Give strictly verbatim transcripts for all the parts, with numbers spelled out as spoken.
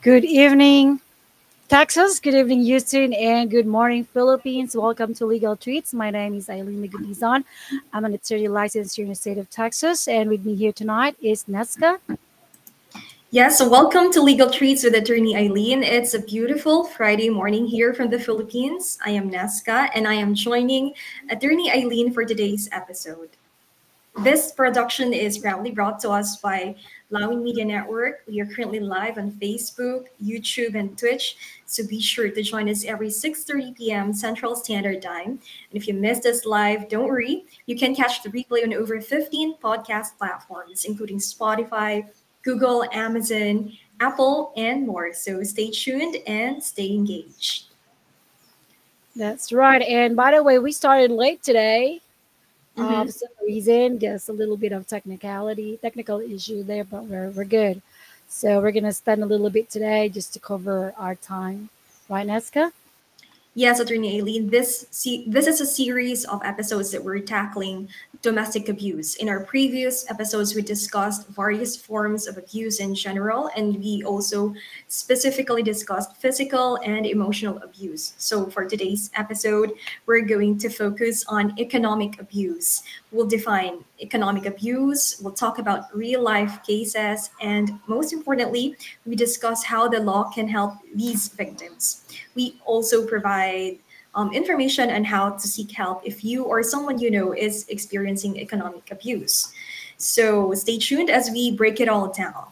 Good evening, Texas. Good evening, Houston. And good morning, Philippines. Welcome to Legal Treats. My name is Eileen Magudizon. I'm an attorney licensed here in the state of Texas. And with me here tonight is Nesca. Yes, so welcome to Legal Treats with Attorney Eileen. It's a beautiful Friday morning here from the Philippines. I am Nesca and I am joining Attorney Eileen for today's episode. This production is proudly brought to us by Lawin Media Network. We are currently live on Facebook, YouTube, and Twitch, so be sure to join us every six thirty p m Central Standard Time. And if you missed us live, don't worry. You can catch the replay on over fifteen podcast platforms, including Spotify, Google, Amazon, Apple, and more. So stay tuned and stay engaged. That's right. And by the way, we started late today. Uh, Mm-hmm. for some reason, just a little bit of technicality, technical issue there, but we're, we're good. So we're going to spend a little bit today just to cover our time. Right, Nesca? Yes, Attorney Aileen, this se- this is a series of episodes that we're tackling domestic abuse. In our previous episodes, we discussed various forms of abuse in general, and we also specifically discussed physical and emotional abuse. So, for today's episode, we're going to focus on economic abuse. We'll define economic abuse, we'll talk about real life cases, and most importantly, we discuss how the law can help these victims. We also provide um, information on how to seek help if you or someone you know is experiencing economic abuse. So stay tuned as we break it all down.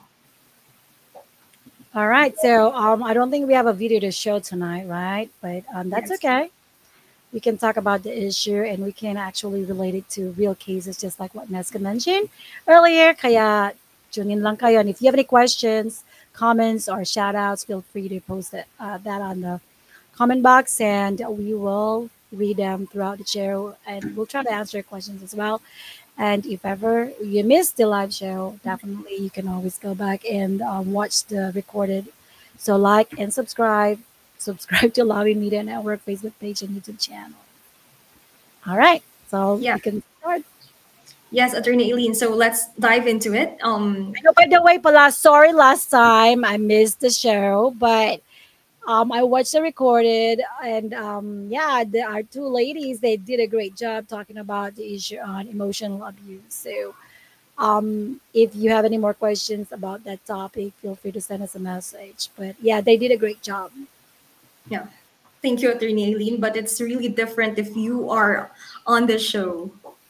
All right. So um, I don't think we have a video to show tonight, right? But um, that's Yes. okay. We can talk about the issue and we can actually relate it to real cases, just like what Nesca mentioned earlier. Kaya tune in lang kayo. And if you have any questions, comments, or shout outs, feel free to post it, uh, that on the comment box and we will read them throughout the show and we'll try to answer your questions as well. And if ever you missed the live show, definitely you can always go back and um, watch the recorded. So like and subscribe. Subscribe to Lobby Media Network Facebook page and YouTube channel. All right, so Yeah. we can start. Yes, Attorney Aileen. So let's dive into it. Um, I know, by the way, pala, sorry last time I missed the show, but um, I watched the recorded, and um, yeah, the, our two ladies they did a great job talking about the issue on emotional abuse. So Um, if you have any more questions about that topic, feel free to send us a message. But yeah, they did a great job. yeah. Thank you, Attorney Aileen. But it's really different if you are on the show.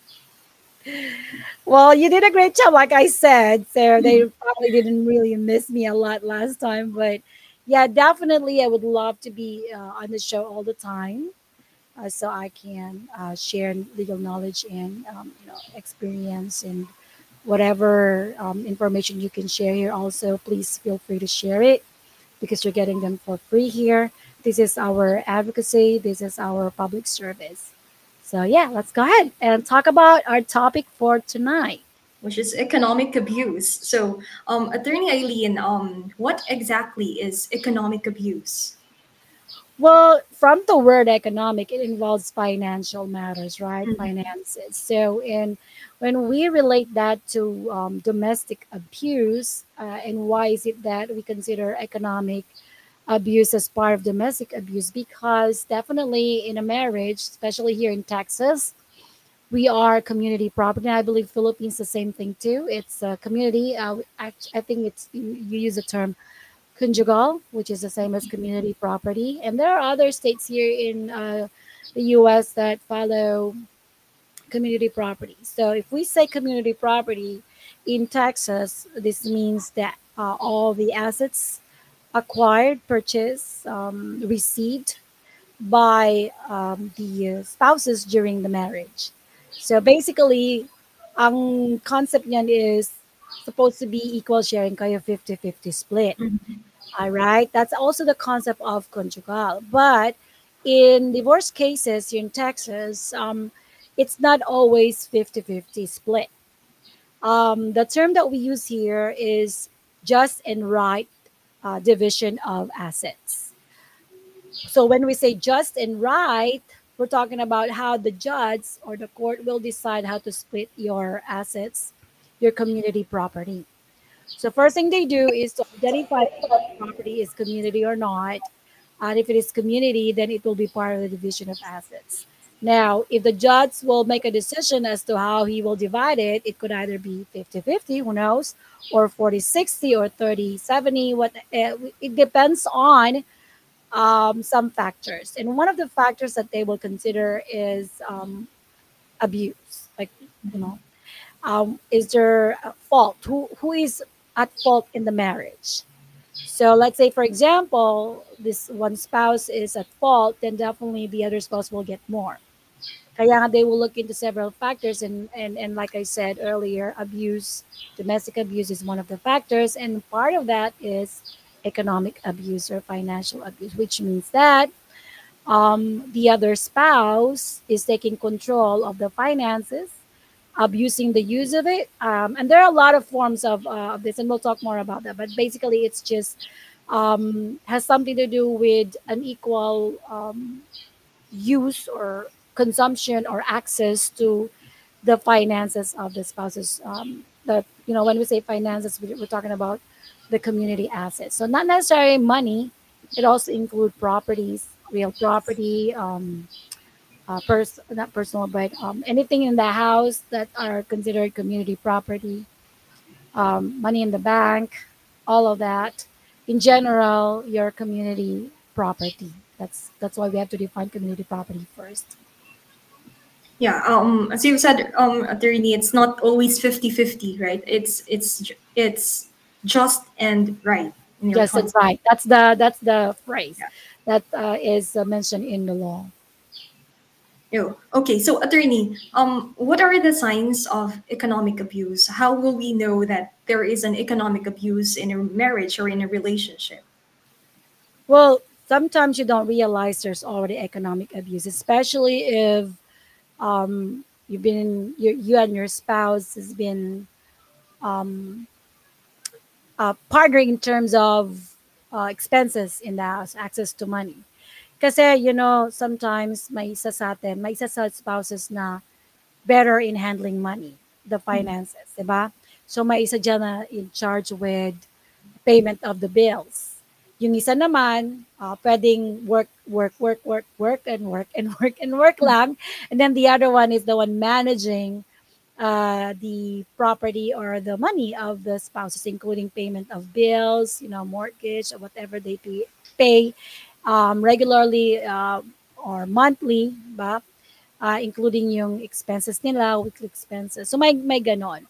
Well, you did a great job, like I said. So they probably didn't really miss me a lot last time. But yeah, definitely, I would love to be uh, on the show all the time, uh, so I can uh, share legal knowledge and um, you know experience and whatever um, information you can share here. Also, please feel free to share it because you're getting them for free here. This is our advocacy, this is our public service. So, yeah, let's go ahead and talk about our topic for tonight. Which is economic abuse. So, um, Attorney Eileen, um, what exactly is economic abuse? Well, from the word economic, it involves financial matters, right? Mhm. Finances. So, in when we relate that to um, domestic abuse, uh, and why is it that we consider economic abuse as part of domestic abuse? Because definitely in a marriage, especially here in Texas, we are community property. I believe Philippines the same thing too. It's a community. Uh, act- I think it's you, you use the term conjugal, which is the same as community property. And there are other states here in uh, the U S that follow community property. So if we say community property in Texas, this means that uh, all the assets acquired, purchased, um, received by um, the uh, spouses during the marriage. So basically, ang concept niyan is supposed to be equal sharing kayo fifty-fifty split. Mhm. All right. That's also the concept of conjugal. But in divorce cases here in Texas, um, it's not always fifty-fifty split. Um, the term that we use here is just and right uh, division of assets. So when we say just and right, we're talking about how the judge or the court will decide how to split your assets, your community property. So first thing they do is to identify if the property is community or not. And if it is community, then it will be part of the division of assets. Now, if the judge will make a decision as to how he will divide it, it could either be fifty-fifty, who knows, or forty-sixty, or thirty-seventy. What uh, it depends on um, some factors. And one of the factors that they will consider is um, abuse. Like, you know, um, is there a fault? Who who is at fault in the marriage? So let's say, for example, this one spouse is at fault, then definitely the other spouse will get more. Kaya nga they will look into several factors, and, and, and like I said earlier, abuse, domestic abuse is one of the factors, and part of that is economic abuse or financial abuse, which means that um, the other spouse is taking control of the finances, abusing the use of it. Um, and there are a lot of forms of, uh, of this, and we'll talk more about that. But basically, it's just um, has something to do with an equal um, use or consumption or access to the finances of the spouses. Um, that you know, when we say finances, we- we're talking about the community assets. So not necessarily money. It also include properties, real property, um, uh, pers- not personal, but um, anything in the house that are considered community property, um, money in the bank, all of that. In general, your community property. That's that's why we have to define community property first. Yeah, um, as you said, um, attorney, it's not always fifty-fifty, right? It's it's ju- it's just and right in your Just and concept. right. That's the that's the phrase Yeah. that uh, is uh, mentioned in the law. Oh, okay. So, attorney, um, what are the signs of economic abuse? How will we know that there is an economic abuse in a marriage or in a relationship? Well, sometimes you don't realize there's already economic abuse, especially if um, you've been you, you and your spouse has been um, uh, partnering in terms of uh, expenses in the house, access to money. Kasi, you know, sometimes may isa sa atin, may isa sa spouses na better in handling money, the finances, di ba? So may isa dyan na in charge with payment of the bills. Yung isa naman, uh, pwedeng work, work, work, work, work, and work, and work, and work lang. And then the other one is the one managing uh, the property or the money of the spouses, including payment of bills, you know, mortgage, or whatever they pay, pay um, regularly uh, or monthly, ba? Uh, including yung expenses nila, weekly expenses. So may, may ganon.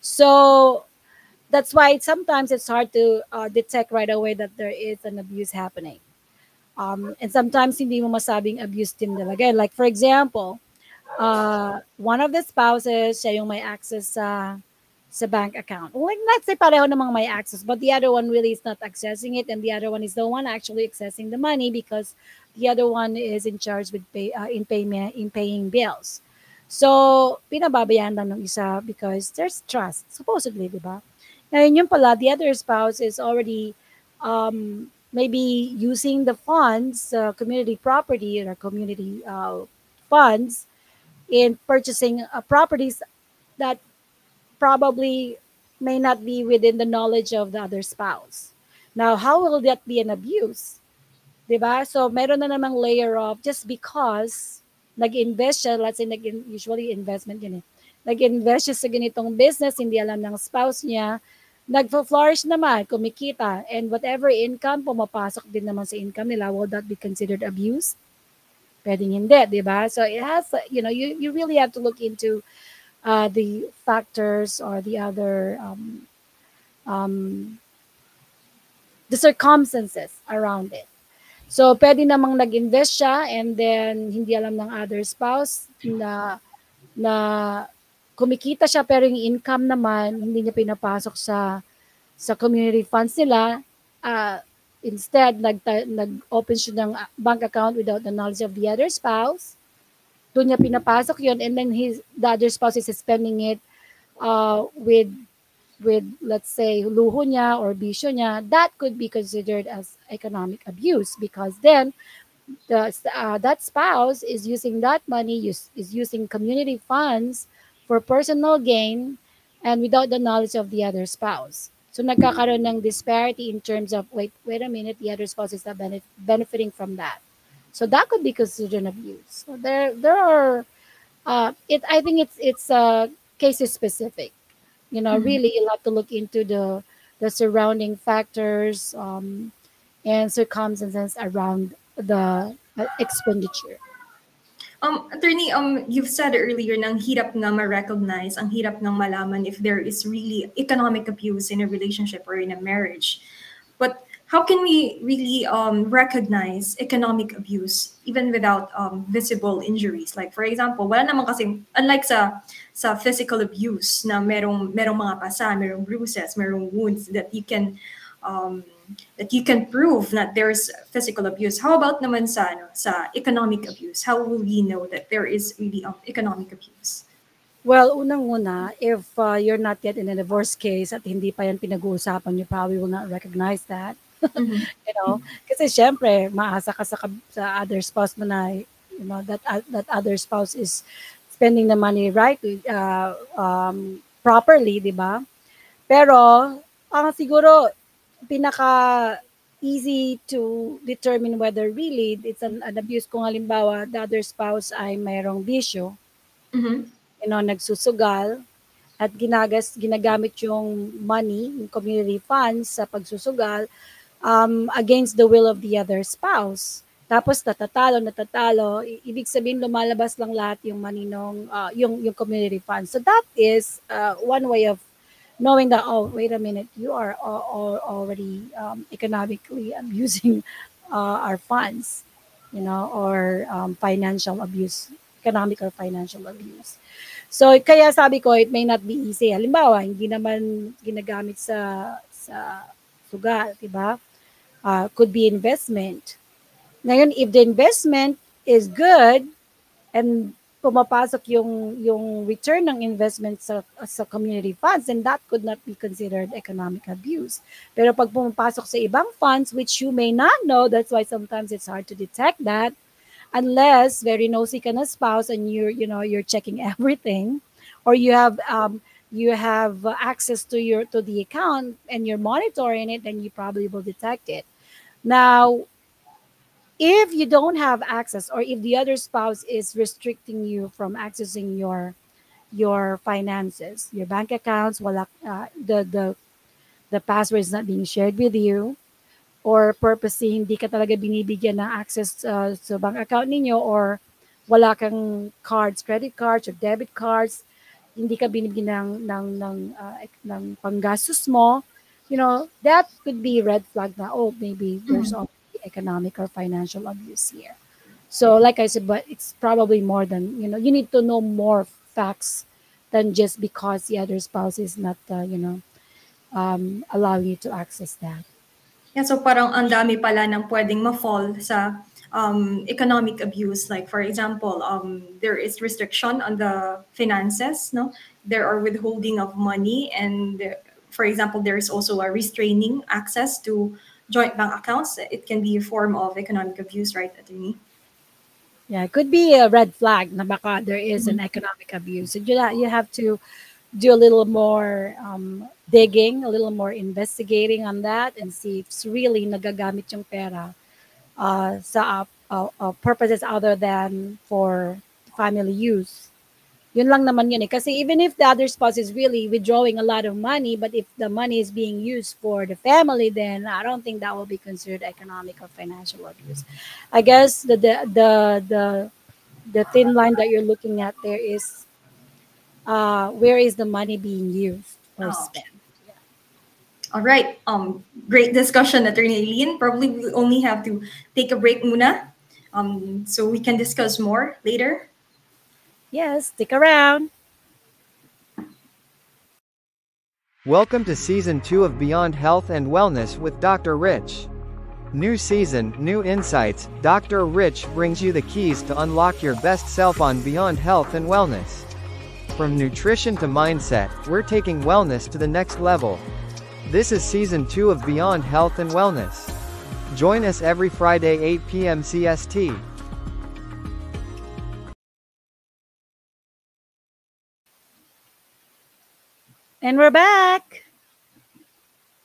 So that's why sometimes it's hard to uh, detect right away that there is an abuse happening. Um, and sometimes hindi mo masabing abuse din talaga. Like for example, uh, one of the spouses, siya yung may access sa sa bank account. Well, like, let's say pareho namang may access, but the other one really is not accessing it, and the other one is the one actually accessing the money because the other one is in charge with pay, uh, in payment in paying bills. So, pinababayaan lang ng isa because there's trust, supposedly, di ba? Ngayon yung pala, the other spouse is already um, maybe using the funds, uh, community property or community uh, funds in purchasing uh, properties that probably may not be within the knowledge of the other spouse. Now, how will that be an abuse? Diba? So, meron na namang layer of just because nag-invest siya, let's say, nag usually investment yun eh. Nag-invest siya sa ganitong business, hindi alam ng spouse niya, nagfo-flourish naman, kumikita, and whatever income, pumapasok din naman sa income nila, will that be considered abuse? Pwedeng hindi, di ba? So it has, you know, you, you really have to look into uh, the factors or the other, um, um, the circumstances around it. So, pwede namang nag-invest siya and then hindi alam ng other spouse na na kumikita siya pero yung income naman hindi niya pinapasok sa sa community funds nila. Uh, instead, nag, nag-open siya ng bank account without the knowledge of the other spouse. Doon niya pinapasok yon, and then his the other spouse is spending it uh, with with let's say luho niya or bisyo niya. That could be considered as economic abuse because then the uh, that spouse is using that money use, is using community funds for personal gain and without the knowledge of the other spouse. So nagkakaroon ng disparity in terms of, wait, wait a minute, the other spouse is not benef- benefiting from that. So that could be considered an abuse. So there there are uh, it I think it's it's uh, case specific. You know, Mhm. really you'll have to look into the the surrounding factors um, and circumstances around the uh, expenditure. Um, attorney, um, you've said earlier nang hirap nga ma-recognize, ang hirap nang malaman if there is really economic abuse in a relationship or in a marriage. But how can we really um, recognize economic abuse even without um, visible injuries? Like for example, wala naman kasi, unlike sa sa physical abuse na merong merong mga pasa, merong bruises, merong wounds that you can um, that you can prove that there's physical abuse. How about naman sa ano, sa economic abuse? How will we know that there is really um, economic abuse? Well, unang-una, if uh, you're not yet in a divorce case at hindi pa yan pinag-uusapan, you probably will not recognize that. Mm-hmm. You know, kasi syempre, maasa ka sa, kab- sa other spouse mo na, you know, that uh, that other spouse is spending the money right uh, um, properly, di ba? Pero, ang siguro, pinaka easy to determine whether really it's an, an abuse kung halimbawa the other spouse ay mayroong bisyo, Mm-hmm. you know, nagsusugal, at ginagas ginagamit yung money, yung community funds sa pagsusugal um, against the will of the other spouse. Tapos natatalo, natatalo, i- ibig sabihin lumalabas lang lahat yung money nung uh, yung yung community funds. So that is uh, one way of knowing that, oh, wait a minute, you are al- al- already um, economically abusing uh, our funds, you know, or um, financial abuse, economic or financial abuse. So kaya sabi ko it may not be easy. Halimbawa, hindi naman ginagamit sa sa sugal, 'di ba? Uh, could be investment. Ngayon, if the investment is good and pumapasok yung yung return ng investment sa sa community funds, then that could not be considered economic abuse. Pero pag pumapasok sa ibang funds which you may not know, that's why sometimes it's hard to detect that unless very nosy ka na spouse and you're you know you're checking everything, or you have um you have uh, access to your to the account and you're monitoring it, then you probably will detect it. Now, if you don't have access, or if the other spouse is restricting you from accessing your your finances, your bank accounts, wala, uh, the the the password is not being shared with you, or purposely hindi ka talaga binibigyan ng access uh, sa bank account ninyo, or wala kang cards, credit cards or debit cards, hindi ka binibigyan ng ng ng, uh, ng panggastos mo, you know, that could be red flag na, oh, maybe there's Mm-hmm. already economic or financial abuse here. So like I said, but it's probably more than, you know, you need to know more facts than just because the other spouse is not, uh, you know, um, allowing you to access that. Yeah, so parang ang dami pala ng pwedeng ma-fall sa um, economic abuse. Like for example, um, there is restriction on the finances, no? There are withholding of money, and uh, for example, there is also a restraining access to joint bank accounts. It can be a form of economic abuse, right, attorney? Yeah, it could be a red flag na baka there is an Mhm. economic abuse. So you, ha- you have to do a little more um, digging, a little more investigating on that, and see if it's really nagagamit yung pera uh, sa uh, uh, purposes other than for family use. Yun lang naman yun eh. Kasi even if the other spouse is really withdrawing a lot of money, but if the money is being used for the family, then I don't think that will be considered economic or financial abuse. I guess the the the the, the thin line that you're looking at there is uh, where is the money being used or Oh, spent. okay. All right. Um, great discussion, Attorney Eileen. Probably we only have to take a break muna, um, so we can discuss more later. Yes, stick around. Welcome to Season two of Beyond Health and Wellness with Doctor Rich. New season, new insights. Doctor Rich brings you the keys to unlock your best self on Beyond Health and Wellness. From nutrition to mindset, we're taking wellness to the next level. This is Season two of Beyond Health and Wellness. Join us every Friday eight p m C S T. And we're back.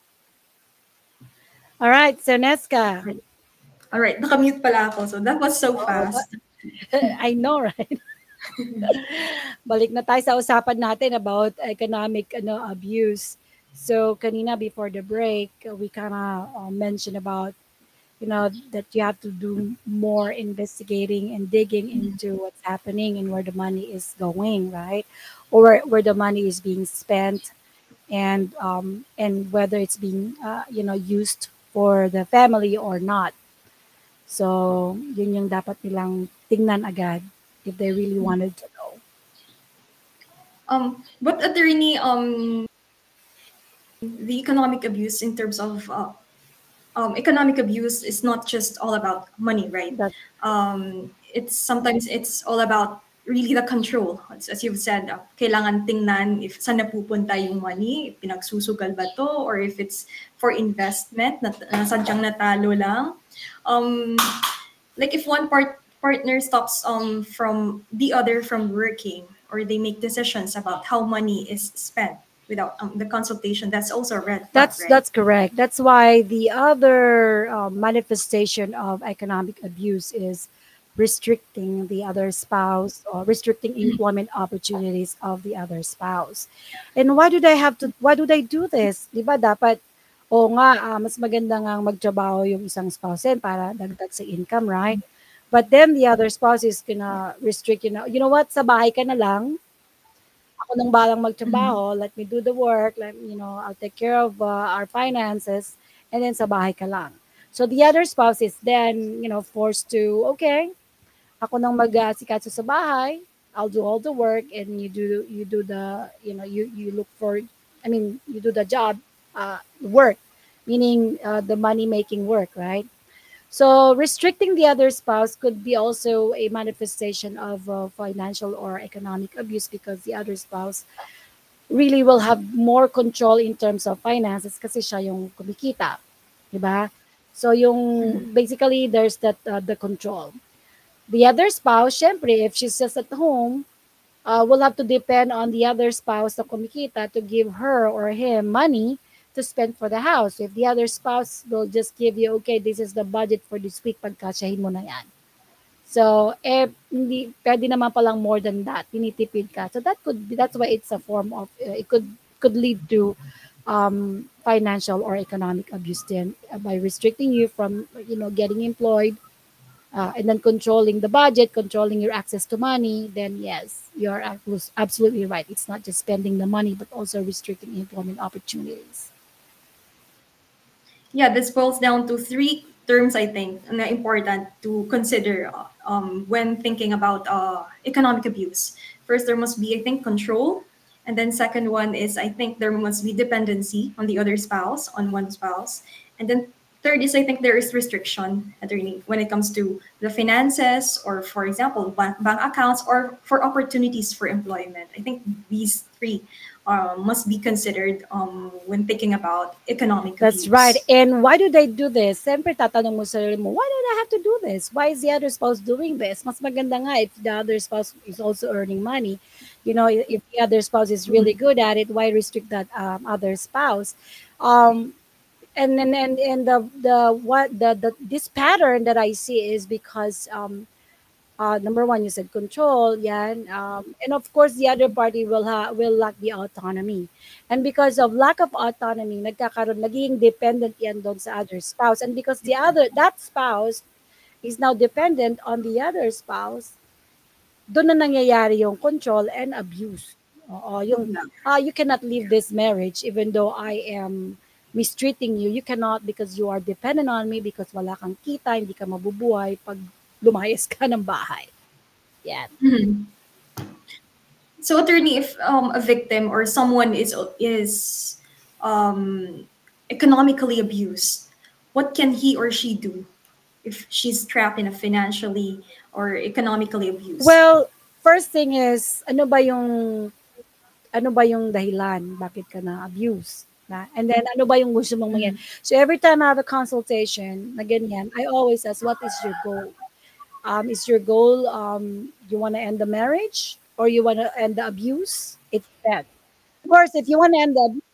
All right, so Nesca. Right. All right, nakamute pala ako. So that was so Oh, but fast. I know, right? Balik na tayo sa usapan natin about economic ano abuse. So kanina before the break, uh, we kind of uh, mentioned about you know that you have to do more investigating and digging into what's happening and where the money is going, right? Or where the money is being spent, and um, and whether it's being uh, you know used for the family or not. So yun yung dapat nilang tingnan agad if they really wanted to know. Um, but attorney, um, the economic abuse in terms of uh, um, economic abuse is not just all about money, right? That Um, it's sometimes it's all about really the control. As, as you've said, uh, kailangan tingnan if saan napupunta yung money, pinagsusugal ba to, or if it's for investment, na, na sadyang natalo lang. Um, like if one part partner stops um from the other from working, or they make decisions about how money is spent without um, the consultation, that's also a red flag, That's right? that's correct. That's why the other uh, manifestation of economic abuse is restricting the other spouse or restricting employment opportunities of the other spouse. And why do they have to? Why do they do this? Di ba dapat? O nga, ah, mas maganda nga magtrabaho yung isang spouse din para dagdag sa income, right? But then the other spouse is gonna restrict, you know, you know what, sa bahay ka na lang, ako nang balang Mhm. magtrabaho, let me do the work, let you know, I'll take care of uh, our finances, and then sa bahay ka lang. So the other spouse is then, you know, forced to, okay, ako nang mag-asikaso sa bahay, I'll do all the work, and you do you do the, you know, you you look for, I mean, you do the job, uh, work, meaning uh, the money making work, right? So restricting the other spouse could be also a manifestation of uh, financial or economic abuse because the other spouse really will have more control in terms of finances kasi siya yung kumikita, 'di ba? So yung Mhm. basically there's that uh, the control. The other spouse, syempre, if she's just at home, uh, will have to depend on the other spouse na kumikita to give her or him money to spend for the house. If the other spouse will just give you, okay, this is the budget for this week, pagkasyahin mo na yan. So, eh, hindi, pwede naman palang more than that, tinitipid ka. So that could be, that's why it's a form of, uh, it could, could lead to um, financial or economic abuse then uh, by restricting you from, you know, getting employed, uh, and then controlling the budget, controlling your access to money, then yes, you're abs- absolutely right. It's not just spending the money, but also restricting employment opportunities. Yeah, this boils down to three terms I think na important to consider uh, um, when thinking about uh, economic abuse. First, there must be, I think, control. And then second one is, I think, there must be dependency on the other spouse, on one spouse. And then third is, I think, there is restriction, attorney, when it comes to the finances or, for example, bank, bank accounts or for opportunities for employment. I think these three uh, must be considered um, when thinking about economic That's right. abuse. And why do they do this? Siyempre, tatanong mo sa sarili mo, why do I have to do this? Why is the other spouse doing this? Mas maganda nga if the other spouse is also earning money. You know, if the other spouse is really good at it, why restrict that um, other spouse? Um, and then and, and the the what the, the this pattern that I see is because um, uh, number one, you said control, yan. Um, and of course, the other party will ha- will lack the autonomy. And because of lack of autonomy, nagkakaroon, naging dependent yan doon sa other spouse. And because the other, that spouse is now dependent on the other spouse, doon na nangyayari yung control and abuse. Oo, yung, Yeah. ah, you cannot leave this marriage even though I am mistreating you. You cannot because you are dependent on me because wala kang kita, hindi ka mabubuhay pag lumayas ka ng bahay. Yan. Mhm. So, attorney, if um, a victim or someone is is um, economically abused, what can he or she do if she's trapped in a financially or economically abused? Well, first thing is, ano ba yung ano ba yung dahilan bakit ka na-abuse? Na? And then, ano ba yung gusto mong mangyari? Mhm. So, every time I have a consultation na ganyan, I always ask, what is your goal? Um, is your goal, um, you want to end the marriage or you want to end the abuse? It's that. Of course, if you want to end the abuse,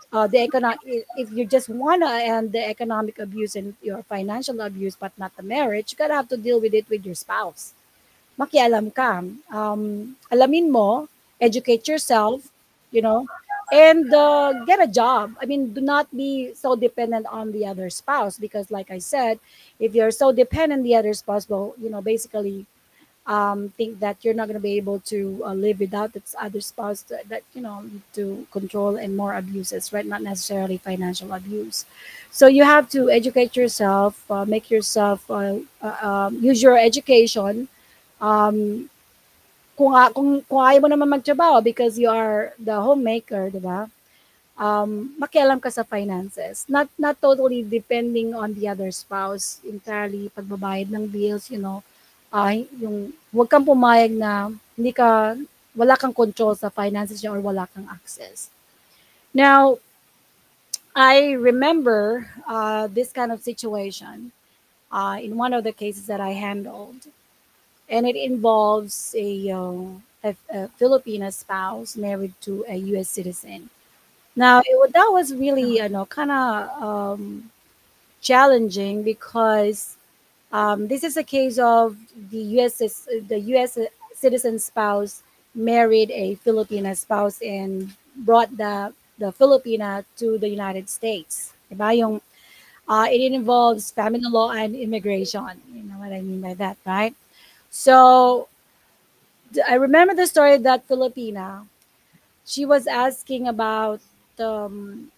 uh, the economic, if you just want to end the economic abuse and your financial abuse but not the marriage, you gotta have to deal with it with your spouse. Makialam ka. Um, alamin mo, educate yourself, you know, and uh, get a job. I mean, do not be so dependent on the other spouse because, like I said, if you're so dependent on the other spouse, well, you know, basically um, think that you're not going to be able to uh, live without its other spouse that, that you know lead to control and more abuses, right? Not necessarily financial abuse. So you have to educate yourself, uh, make yourself uh, uh, um, use your education. Um, kung, a- kung, kung ayaw mo naman magtrabaho because you are the homemaker, di ba? Um, makialam ka sa finances. Not not totally depending on the other spouse, entirely pagbabayad ng bills, you know. Uh, yung huwag kang pumayag na hindi ka wala kang control sa finances niya or wala kang access. Now, I remember uh, this kind of situation uh, in one of the cases that I handled, and it involves a, uh, a, a Filipino spouse married to a U S citizen. Now, it, wa- that was really, you know, kind of um, challenging because um, this is a case of the U S cis- the U S citizen spouse married a Filipina spouse and brought the the Filipina to the United States. Diba? Yung, uh, it involves family law and immigration. You know what I mean by that, right? So th- I remember the story of that Filipina. She was asking about um,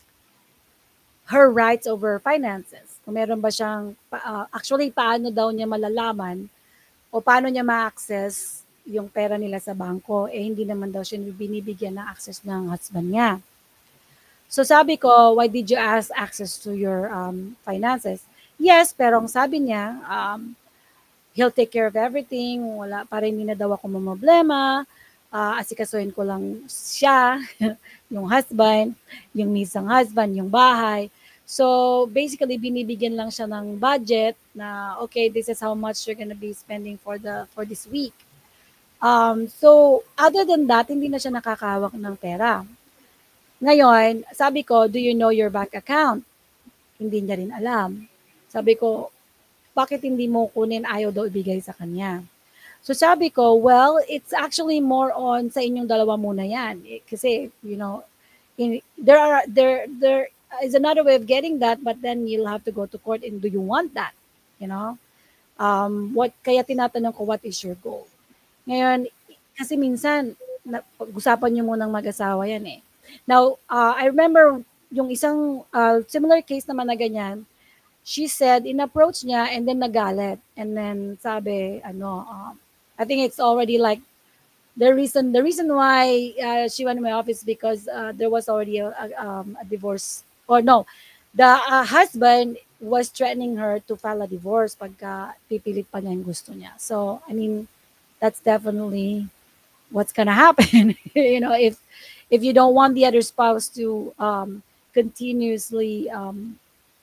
her rights over finances. Kung meron ba siyang, pa- ah, actually, paano daw niya malalaman o paano niya ma-access yung pera nila sa bangko, eh hindi naman daw siya binibigyan ng access ng husband niya. So sabi ko, why did you ask access to your um, finances? Yes, pero ang sabi niya, um, he'll take care of everything, wala pa rin hindi na daw ako mamroblema, ah, asikasuhin ko lang siya, yung husband, yung misang husband, yung bahay. So basically binibigyan lang siya ng budget na okay, this is how much you're gonna be spending for the for this week. Um, so other than that, hindi na siya nakakahawak ng pera. Ngayon, sabi ko, do you know your bank account? Hindi niya rin alam. Sabi ko, bakit hindi mo kunin? Ayaw daw ibigay sa kanya. So sabi ko, well, it's actually more on sa inyong dalawa muna yan. Eh, kasi, you know, in, there are, there, there is another way of getting that, but then you'll have to go to court and do you want that? You know? Um, what, kaya tinatanong ko, what is your goal? Ngayon, kasi minsan, na, pag-usapan nyo munang mag-asawa yan eh. Now, uh, I remember yung isang uh, similar case naman na ganyan, she said, in-approach niya and then nagalit. And then sabi, ano, um, I think it's already like the reason the reason why uh, she went to my office because uh, there was already a, a, um, a divorce or no, the uh, husband was threatening her to file a divorce pagka pipilit pa niya yung gusto niya. So, I mean, that's definitely what's gonna happen. you know, if if you don't want the other spouse to um, continuously um,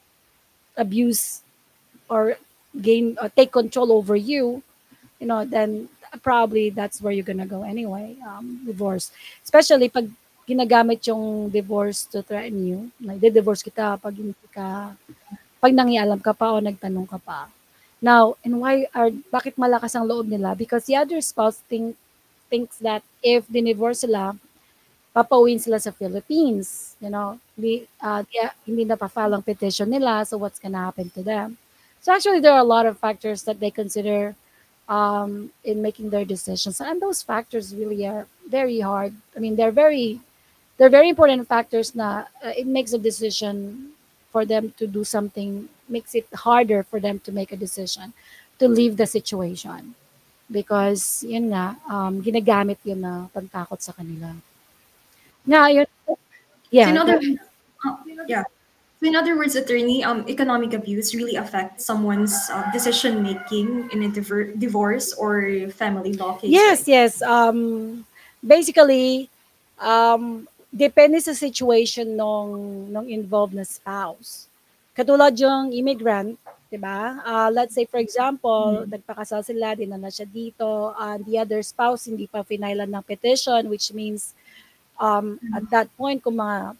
abuse or gain or take control over you, you know, then probably that's where you're gonna go anyway. Um, divorce, especially pag ginagamit yung divorce to threaten you, like divorce kita pag hindi ka, pag nangialam ka pa o nagtanong ka pa. Now, and why are bakit malakas ang loob nila? Because the other spouse think thinks that if dinivorce sila, papauwiin sila sa Philippines. You know, hindi, uh, di, hindi na pa-file ang petition nila, so what's gonna happen to them? So actually, there are a lot of factors that they consider um, in making their decisions, and those factors really are very hard. I mean, they're very they're very important factors. Na uh, it makes a decision for them to do something, makes it harder for them to make a decision to leave the situation because yun nga um, ginagamit yun na pantakot sa kanila. Now, yun, So in yeah, go other, ahead. uh, yeah. So in other words, attorney, um, economic abuse really affects someone's uh, decision making in a diver- divorce or family law case, Yes, right? yes. Um, basically, um, depende sa situation nung, nung involved na spouse. Katulad yung immigrant, di ba? Uh, let's say, for example, Mhm. nagpakasal sila, dinala siya dito, and the other spouse hindi pa finailan ng petition, which means um, at that point, kung mga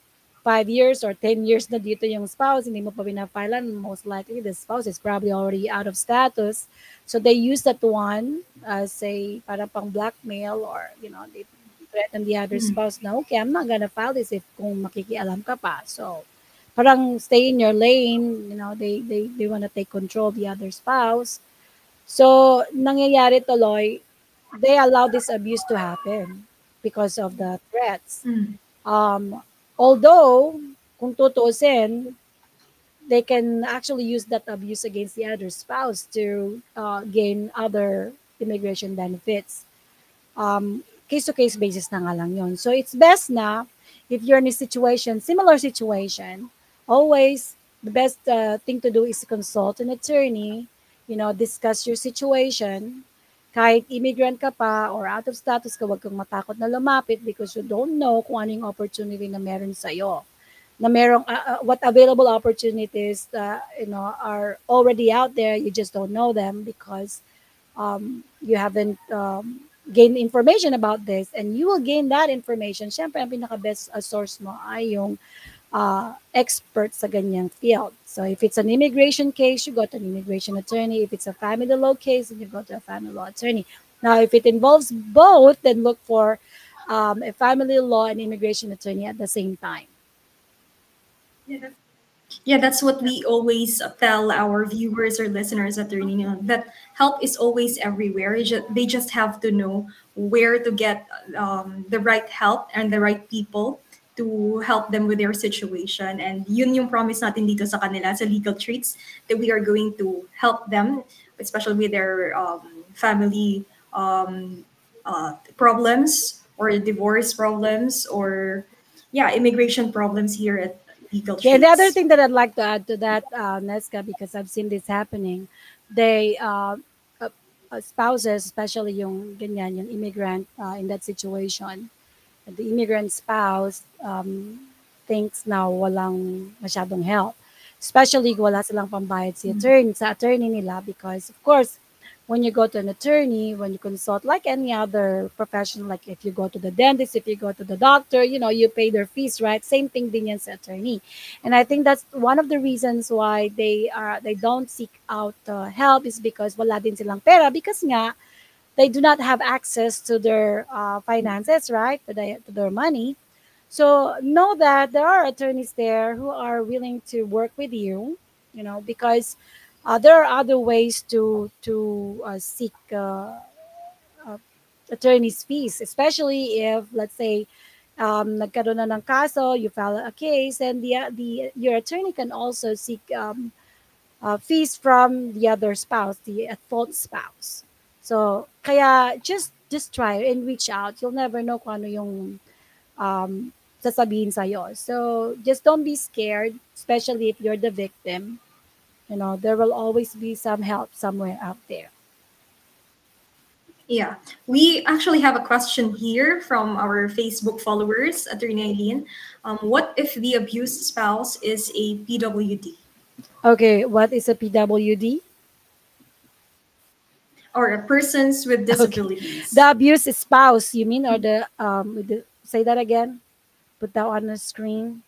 five years or ten years na dito yung spouse, hindi mo pa pinafilan, most likely the spouse is probably already out of status. So they use that one as a parang pang blackmail, or, you know, they threaten the other Mm. spouse na, okay, I'm not gonna file this if kung makikialam ka pa. So parang stay in your lane, you know, they, they, they want to take control of the other spouse. So nangyayari tuloy, they allow this abuse to happen because of the threats. Mm. Um, although, kung tutuusin, they can actually use that abuse against the other spouse to uh, gain other immigration benefits. Um, case-to-case basis na nga lang yun. So it's best na, if you're in a situation, similar situation, always the best uh, thing to do is to consult an attorney, you know, discuss your situation. Kahit immigrant ka pa or out of status ka, huwag kang matakot na lumapit because you don't know kung ano yung opportunity na meron sa'yo. Na merong, uh, uh, what available opportunities uh, you know, are already out there, you just don't know them because um, you haven't um, gained information about this, and you will gain that information. Siyempre, ang pinaka-best uh, source mo ay yung uh, expert sa ganyang field. So if it's an immigration case, you go to an immigration attorney. If it's a family law case, then you go to a family law attorney. Now, if it involves both, then look for um, a family law and immigration attorney at the same time. Yeah, that's what we always tell our viewers or listeners, attorney, you know, that help is always everywhere. You ju- They just have to know where to get um, the right help and the right people to help them with their situation. And yun yung promise natin dito sa kanila, sa Legal Treats, that we are going to help them, especially with their um, family um, uh, problems or divorce problems or, yeah, immigration problems here at Legal Yeah, the other Treats. thing that I'd like to add to that, uh, Nesca, because I've seen this happening, they uh, uh, uh, spouses, especially yung ganyan, yung immigrant uh, in that situation, the immigrant spouse um, thinks na walang masyadong help. Especially kung wala silang pambayad si attorney, sa attorney nila, because of course, when you go to an attorney, when you consult like any other profession, like if you go to the dentist, if you go to the doctor, you know, you pay their fees, right? Same thing din yan sa attorney. And I think that's one of the reasons why they are they don't seek out uh, help, is because wala din silang pera, because nga they do not have access to their uh, finances, right? To, the, to their money. So know that there are attorneys there who are willing to work with you, you know, because uh, there are other ways to to uh, seek uh, uh, attorney's fees, especially if, let's say, um, nagkaroon na ng kaso, you file a case, and the the your attorney can also seek um, uh, fees from the other spouse, the at fault spouse. So, kaya just just try and reach out. You'll never know kung ano yung um, sasabihin sa'yo. So, just don't be scared, especially if you're the victim. You know, there will always be some help somewhere out there. Yeah, we actually have a question here from our Facebook followers, Attorney Eileen. Um, what if the abused spouse is a P W D Okay, what is a P W D? or a persons with Okay, disabilities? the abused spouse, you mean, or the um, with the, say that again. Put that on the screen.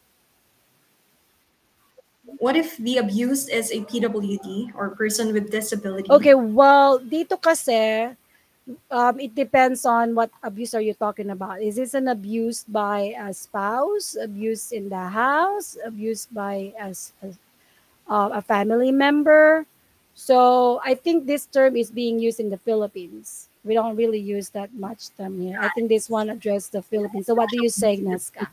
What if the abused is a P W D or person with disability? Okay, well, dito kasi, um, it depends on what abuse are you talking about. Is this an abuse by a spouse, abuse in the house, abuse by as a, uh, a family member? So I think this term is being used in the Philippines. We don't really use that much term here. I think this one addressed the Philippines. So what do you say, Nesca?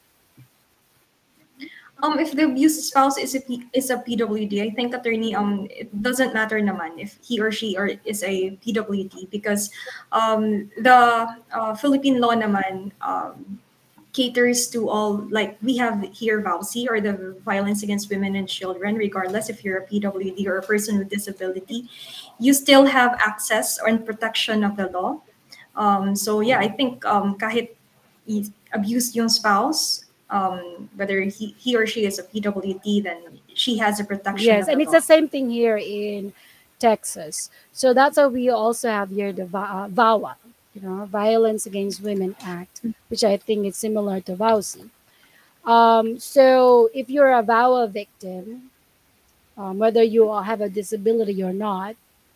Um, if the abused spouse is a P- is a P W D, I think, attorney, um it doesn't matter naman if he or she or is a P W D because um the uh, Philippine law naman um caters to all, like we have here VAUSI, or the Violence Against Women and Children. Regardless if you're a P W D or a person with disability, you still have access and protection of the law. Um, so yeah, I think um, kahit i- abuse yung spouse, um, whether he, he or she is a P W D, then she has a protection Yes, of the and it's the law. same thing here in Texas. So that's why we also have here the Va- uh, VAWA, you know, Violence Against Women Act, which I think is similar to VAUSI. Um, so if you're a V A W A victim, um, whether you have a disability or not,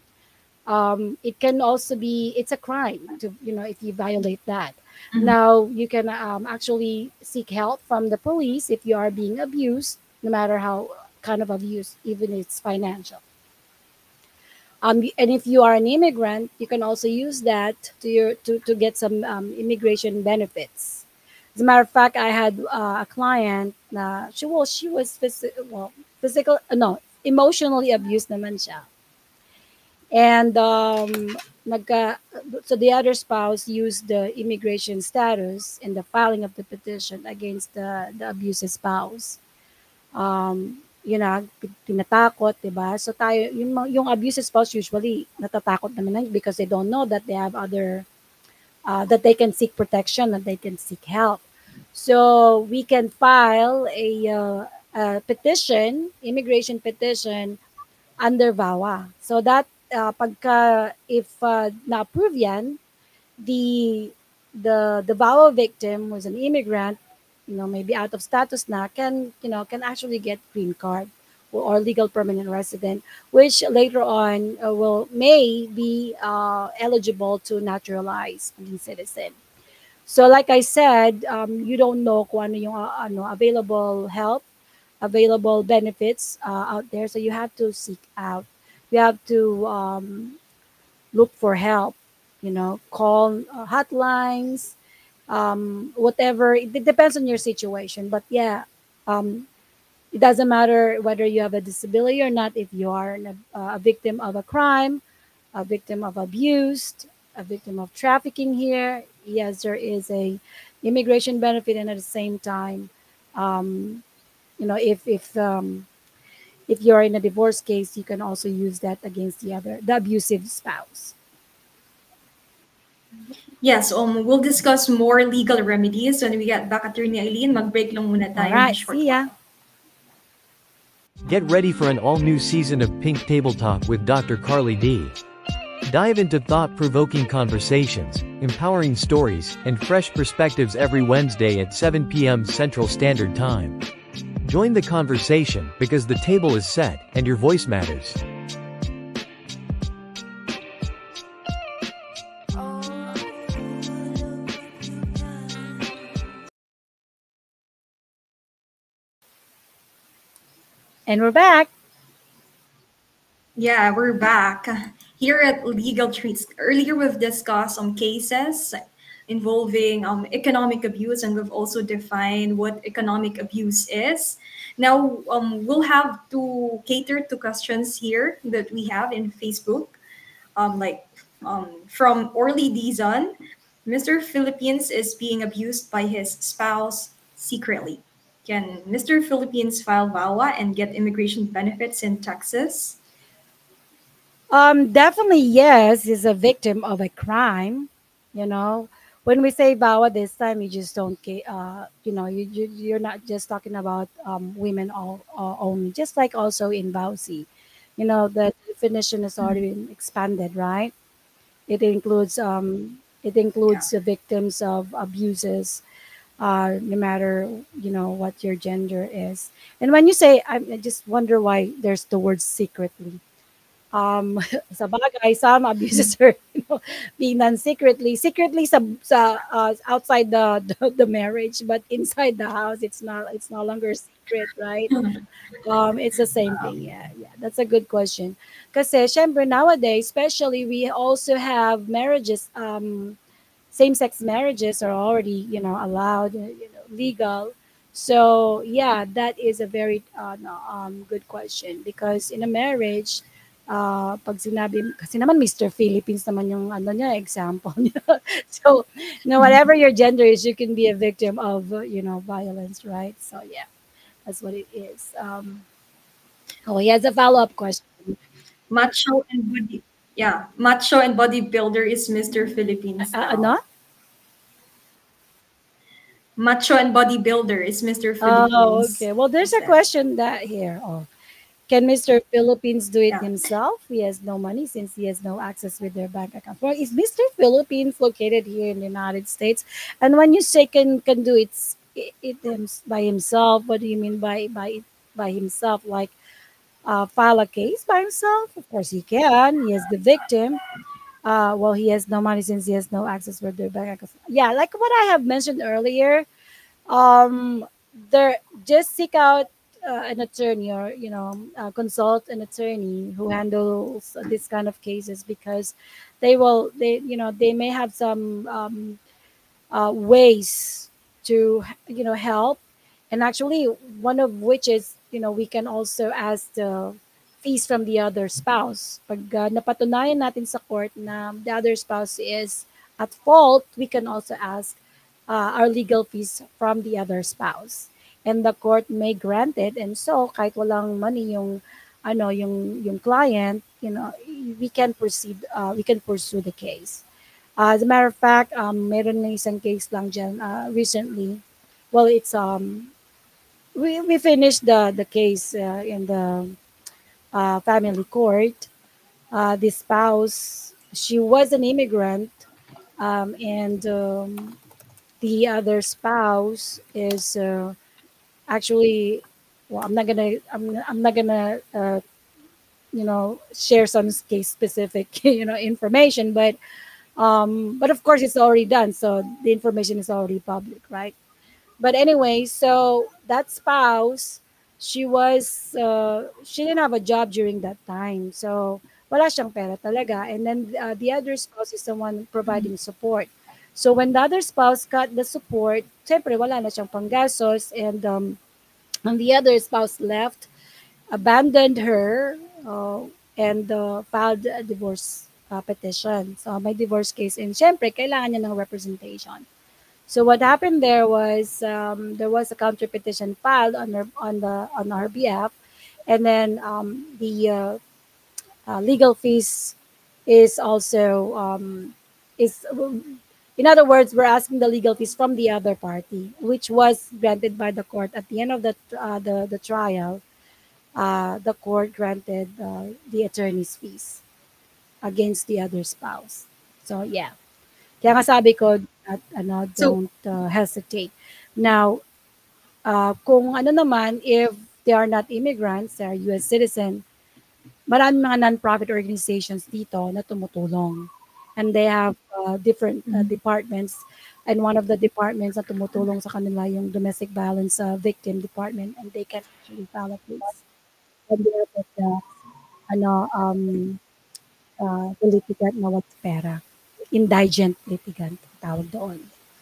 um, it can also be it's a crime to you know if you violate that. Mhm. Now you can um, actually seek help from the police if you are being abused, no matter how kind of abuse, even if it's financial. Um, and if you are an immigrant, you can also use that to your to, to get some um, immigration benefits. As a matter of fact, I had uh, a client na she well she was phys- well physical uh, no emotionally abused naman siya. And um, nagka, so the other spouse used the immigration status in the filing of the petition against the, the abusive spouse. Um, you know, tinatakot, di ba? So tayo, yung, mga- yung abusive spouse usually natatakot naman yan because they don't know that they have other, uh, that they can seek protection, that they can seek help. So we can file a, uh, a petition, immigration petition under V A W A. So that uh, pagka if uh, na-approve yan, the the the V A W A victim who's an immigrant, you know, maybe out of status na can you know can actually get green card or, or legal permanent resident, which later on uh, will may be uh, eligible to naturalize and citizen. So like I said, um, you don't know kung ano yung uh, ano, available help, available benefits uh, out there. So you have to seek out. You have to um, look for help. You know, call uh, hotlines, um, whatever. It depends on your situation. But yeah, um, it doesn't matter whether you have a disability or not. If you are an, uh, a victim of a crime, a victim of abuse, a victim of trafficking here, yes, there is a immigration benefit, and at the same time, um, you know, if if um, if you're in a divorce case, you can also use that against the other, the abusive spouse. Yes, um, we'll discuss more legal remedies when we get back. Attorney Eileen, mag-break lang muna All tayo ng right, short see ya. while. Get ready for an all-new season of Pink Table Talk with Doctor Carly D. Dive into thought-provoking conversations, empowering stories, and fresh perspectives every Wednesday at seven p m Central Standard Time. Join the conversation because the table is set and your voice matters. And we're back. Yeah, we're back here at Legal Treats. Earlier, we've discussed some cases involving um, economic abuse, and we've also defined what economic abuse is. Now, um, we'll have to cater to questions here that we have in Facebook, um, like um, from Orly Dizon. Mister Philippines is being abused by his spouse secretly. Can Mister Philippines file V A W A and get immigration benefits in Texas? Um, definitely, yes, is a victim of a crime. You know, when we say V A W A this time, you just don't get, uh, you know, you, you you're not just talking about um, women all, all only. Just like also in V A W C, you know, the definition has already been expanded, right? It includes um, it Yeah. includes the victims of abuses, uh, no matter you know what your gender is. And when you say, I, I just wonder why there's the word secretly. Um, sa bagay, some abuses are you know, being done secretly, secretly sa, sa uh, outside the, the the marriage, but inside the house, it's not it's no longer secret, right? Um, it's the same thing. Yeah, yeah. That's a good question. Kasi syempre nowadays, especially we also have marriages. Um, same-sex marriages are already you know allowed, uh, you know, legal. So yeah, that is a very uh, no, um, good question because in a marriage, uh, pag sinabi, kasi naman mister Philippines naman yung ano niya, example niya. So, you know, whatever your gender is, you can be a victim of, uh, you know, violence, right? So yeah, that's what it is. Um, oh, he has a follow-up question. Macho and body. Yeah, macho and bodybuilder is Mister Philippines Uh, now. ano? Macho and bodybuilder is Mister Oh, Philippines, okay. Well, he there's a said. question that here. Oh, can mister Philippines do it Yeah. himself? He has no money since he has no access with their bank account. Well, is mister Philippines located here in the United States? And when you say can can do it, it, it him, by himself. What do you mean by by by himself? Like uh, file a case by himself? Of course he can. He is the victim. Uh, well, he has no money since he has no access with their bank accounts. Yeah, like what I have mentioned earlier. Um, there just seek out uh, an attorney, or you know uh, consult an attorney who handles this kind of cases, because they will they you know they may have some um, uh, ways to you know help. And actually one of which is, you know we can also ask the fees from the other spouse. Pag uh, napatunayan natin sa court na the other spouse is at fault, we can also ask uh, our legal fees from the other spouse, and the court may grant it. And so kahit walang money yung ano yung yung client, you know we can proceed, uh, we can pursue the case. Uh, as a matter of fact, um, meron na isang case lang dyan uh, recently. Well, it's um we, we finished the the case uh, in the uh, family court. Uh, the spouse, she was an immigrant, um, and um, the other spouse is uh, actually, well, I'm not gonna I'm, I'm not gonna uh, you know share some case specific you know information, but um, but of course it's already done, so the information is already public, right? But anyway, so that spouse, she was uh, she didn't have a job during that time, so wala siyang pera talaga. And then uh, the other spouse is the one providing support. So when the other spouse cut the support, siyempre wala na siyang panggastos. And um, and the other spouse left, abandoned her, uh, and uh, filed a divorce uh, petition. So may divorce case, and syempre kailangan niya ng representation. So what happened there was, um, there was a counter petition filed on her on the on her behalf, and then um, the uh, uh, legal fees is also um, is in other words, we're asking the legal fees from the other party, which was granted by the court at the end of the uh, the, the trial. Uh, the court granted uh, the attorney's fees against the other spouse. So yeah, kaya nga sabi ko, at, ano, So don't uh, hesitate. Now, uh, kung ano naman, if they are not immigrants, they are U S citizen, maraming mga non-profit organizations dito na tumutulong. And they have uh, different uh, mhm. departments. And one of the departments na tumutulong sa kanila yung domestic violence uh, victim department, and they can actually file a case on behalf of the ano, um, uh, the litigant na wag pera. Indigent litigant, tawag doon.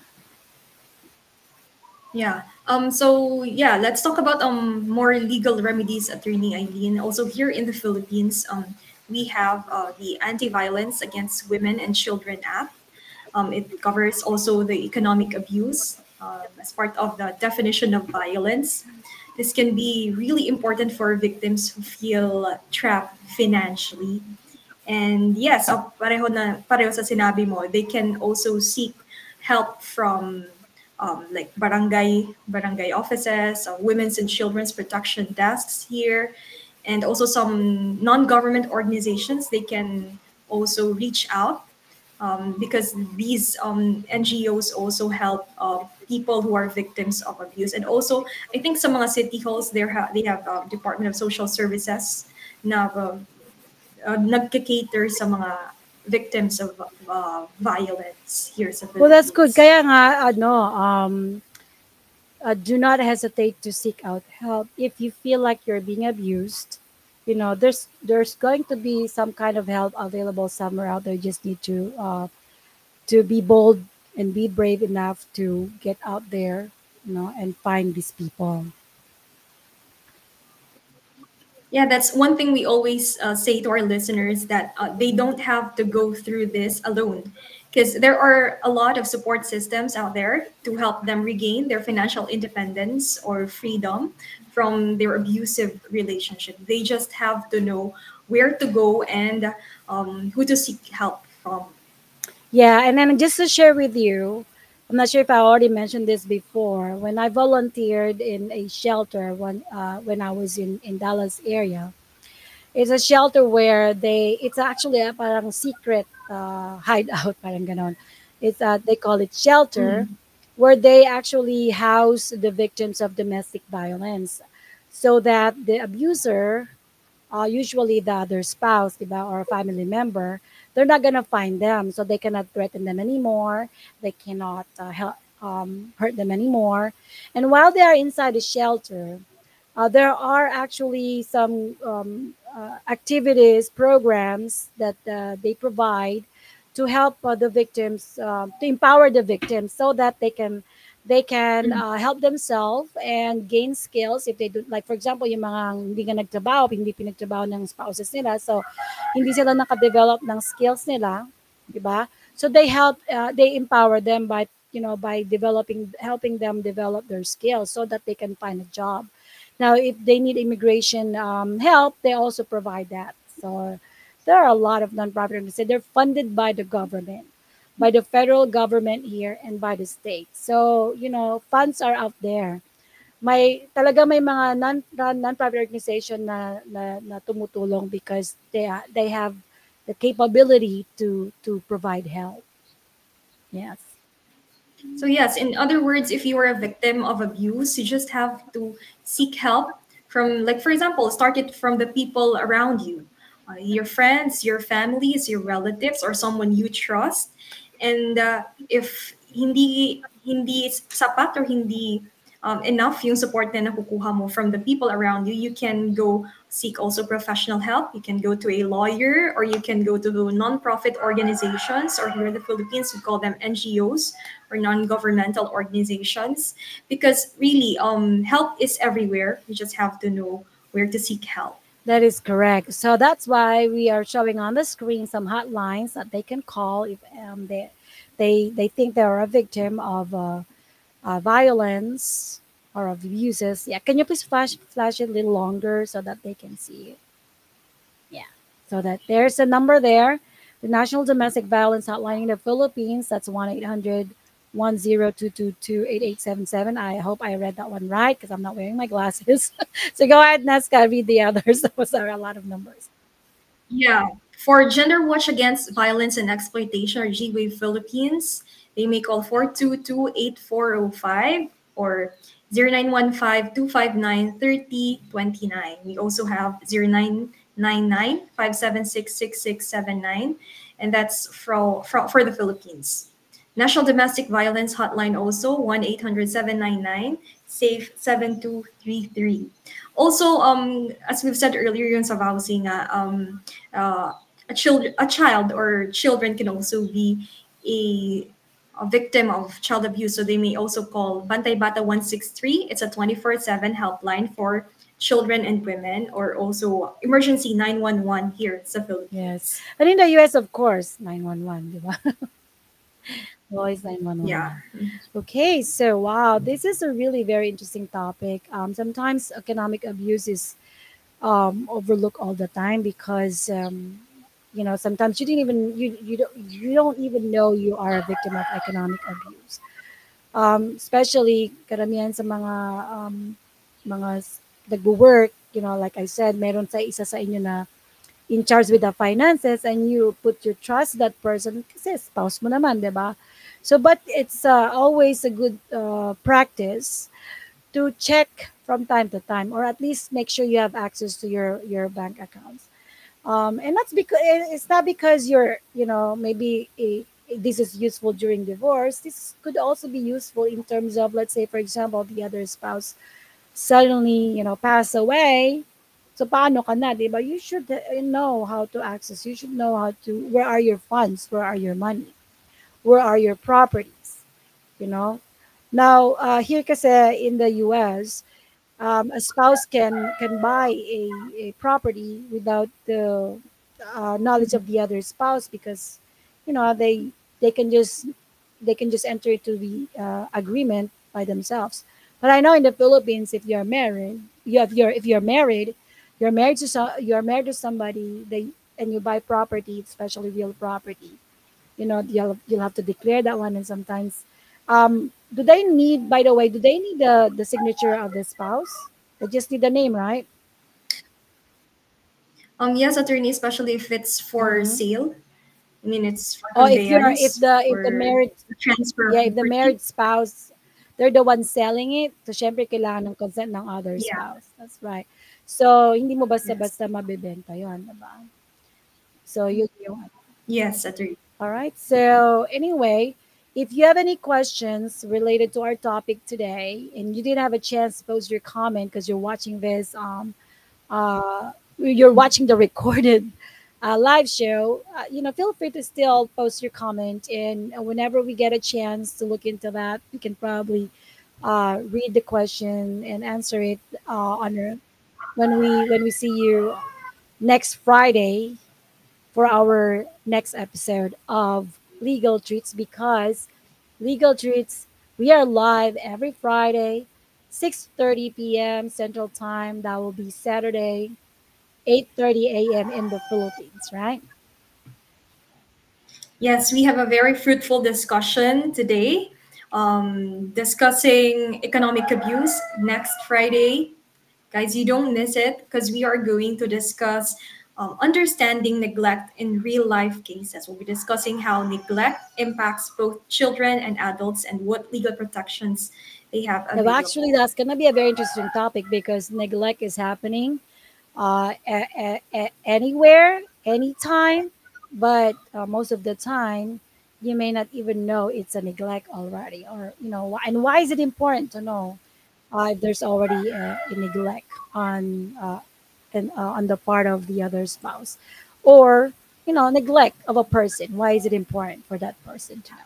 Yeah. Um. So yeah, let's talk about um more legal remedies, Attorney Eileen. Also here in the Philippines, um, we have uh, the Anti-Violence Against Women and Children Act. Um, it covers also the economic abuse um, as part of the definition of violence. This can be really important for victims who feel trapped financially. And yes, uh, pareho na pareho sa sinabi mo, they can also seek help from um, like barangay barangay offices, uh, women's and children's protection desks here, and also some non-government organizations. They can also reach out um, because these um, N G Os also help uh, people who are victims of abuse. And also, I think some mga city halls there ha- they have uh, Department of Social Services na uh, uh, nagka-cater sa mga victims of uh, violence here sa Well, that's good. Philippines. Kaya nga, ano, um, uh, do not hesitate to seek out help if you feel like you're being abused. You know, there's there's going to be some kind of help available somewhere out there. You just need to uh, to be bold and be brave enough to get out there, you know, and find these people. Yeah, that's one thing we always uh, say to our listeners that uh, they don't have to go through this alone because there are a lot of support systems out there to help them regain their financial independence or freedom from their abusive relationship. They just have to know where to go and um, who to seek help from. Yeah, and then just to share with you, I'm not sure if I already mentioned this before. When I volunteered in a shelter when uh, when I was in in Dallas area, it's a shelter where they it's actually a parang secret uh, hideout, parang ganon. It's uh, they call it shelter, Mm. where they actually house the victims of domestic violence, so that the abuser, uh, usually the other spouse, diba, or a family member, they're not gonna find them, so they cannot threaten them anymore. They cannot uh, help, um, hurt them anymore. And while they are inside the shelter, uh, there are actually some um, uh, activities, programs that uh, they provide to help uh, the victims, uh, to empower the victims, so that they can they can Mhm. uh, help themselves and gain skills if they do, like for example yung mga hindi nga nagtrabaho, hindi pinagtrabaho ng spouses nila, so hindi sila nakadevelop ng skills nila, di ba? So they help, uh, they empower them by, you know, by developing, helping them develop their skills so that they can find a job. Now, if they need immigration um, help, they also provide that. So there are a lot of nonprofit organizations. They're funded by the government, by the federal government here, and by the state. So, you know, funds are out there. May talaga may mga non non nonprofit organization na, na na tumutulong because they ha- they have the capability to to provide help. Yes. So yes, in other words, if you are a victim of abuse, you just have to seek help from, like for example, start it from the people around you, uh, your friends, your families, your relatives, or someone you trust. And uh, if hindi hindi sapat or hindi um, enough yung support na nakukuha mo from the people around you, you can go seek also professional help. You can go to a lawyer, or you can go to the non-profit organizations, or here in the Philippines we call them N G Os, or non-governmental organizations, because really um, help is everywhere. You just have to know where to seek help. That is correct. So that's why we are showing on the screen some hotlines that they can call if um, they they they think they are a victim of uh, uh, violence or of abuses. Yeah, can you please flash flash it a little longer so that they can see it? Yeah, so that there's a number there. The National Domestic Violence Hotline in the Philippines. That's one eight hundred one zero two two two eight eight seven seven. I hope I read that one right because I'm not wearing my glasses. So go ahead, Nesca, read the others. Those are a lot of numbers. Yeah. For Gender Watch Against Violence and Exploitation, or G-Wave Philippines, they may call four two two, eight four zero five or zero nine one five, two five nine, three zero two nine. We also have zero nine nine nine, five seven six, six six seven nine, and that's for, for, for the Philippines. National Domestic Violence Hotline also, one eight hundred seven nine nine, SAFE seven two three three. Also, um, as we've said earlier, yung sa vouching, uh, um, uh, a, child, a child or children can also be a, a victim of child abuse. So they may also call Bantay Bata one six three. It's a twenty-four seven helpline for children and women, or also emergency nine one one here in the Yes. Philippines. And in the U S, of course, nine one one, di ba? Always nine one one Yeah. there. Okay, so wow, this is a really very interesting topic. Um, sometimes economic abuse is um, overlooked all the time because um, you know sometimes you didn't even you you don't you don't even know you are a victim of economic abuse. Um, especially karamihan sa mga um, mga s- nagwo-work, you know, like I said, meron sa isa sa inyo na in charge with the finances and you put your trust that person kasi spouse mo naman, di ba? So, but it's uh, always a good uh, practice to check from time to time, or at least make sure you have access to your your bank accounts. Um, and that's because it's not because you're, you know, maybe a, this is useful during divorce. This could also be useful in terms of, let's say, for example, the other spouse suddenly, you know, pass away. So paano ka na, di ba? You should uh, know how to access. You should know how to, where are your funds? Where are your money? Where are your properties? You know? Now, uh, here kasi in the U S, um, a spouse can can buy a, a property without the uh, knowledge of the other spouse because, you know, they they can just they can just enter into the uh, agreement by themselves. But I know in the Philippines, if you're married, you have your if you're married, you're married to so, you're married to somebody, they and you buy property, especially real property. You know, you'll you'll have to declare that one, and sometimes, um, do they need? By the way, do they need the the signature of the spouse? They just need the name, right? Um, yes, attorney, especially if it's for Mm-hmm. sale. I mean, it's for Or if you're if conveyance the if the or married transfer of yeah, if the property. married spouse, they're the one selling it, so syempre kailangan ng consent ng other Yeah. spouse. That's right. So, hindi mo Yes. basta-basta mabebenta yun, diba? So, yun yung Yes, attorney. all right. So, anyway, if you have any questions related to our topic today and you didn't have a chance to post your comment because you're watching this, um, uh, you're watching the recorded uh, live show, uh, you know, feel free to still post your comment. And whenever we get a chance to look into that, we can probably uh, read the question and answer it uh, on our, when we when we see you next Friday for our next episode of Legal Treats, because Legal Treats, we are live every Friday, six thirty p m. Central Time. That will be Saturday, eight thirty a m in the Philippines, right? Yes, we have a very fruitful discussion today, um, discussing economic abuse next Friday. Guys, you don't miss it because we are going to discuss um, understanding neglect in real life cases. We'll be discussing how neglect impacts both children and adults and what legal protections they have Yeah, well, actually, available. that's going to be a very interesting topic because neglect is happening uh, a- a- a- anywhere, anytime, but uh, most of the time, you may not even know it's a neglect already, or you know, wh- and why is it important to know uh, if there's already a, a neglect on uh, in, uh, on the part of the other spouse, or you know, neglect of a person? Why is it important for that person to know?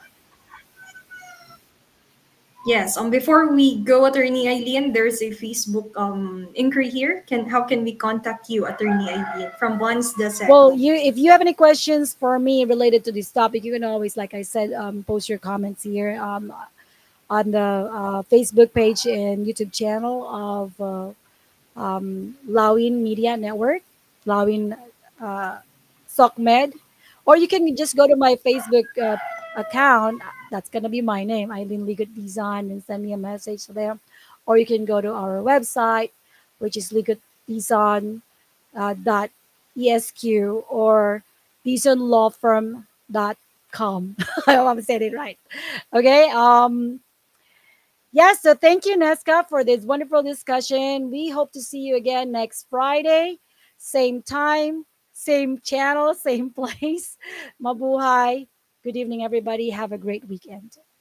Yes. Um. Before we go, Attorney Eileen, there's a Facebook um inquiry here. Can how can we contact you, Attorney Eileen, from Bonds Well, Desec? you if you have any questions for me related to this topic, you can always, like I said, um, post your comments here um, on the uh, Facebook page and YouTube channel of uh, um, Lawin Media Network, Lawin uh, SocMed, or you can just go to my Facebook uh, account. That's gonna be my name, Eileen Ligot Design, and send me a message there. Or you can go to our website, which is ligot design uh, dot esq or dizon law firm dot com. I hope I'm saying it right. Okay. Um, Yes, so thank you, Nesca, for this wonderful discussion. We hope to see you again next Friday, same time, same channel, same place. Mabuhay. Good evening, everybody. Have a great weekend.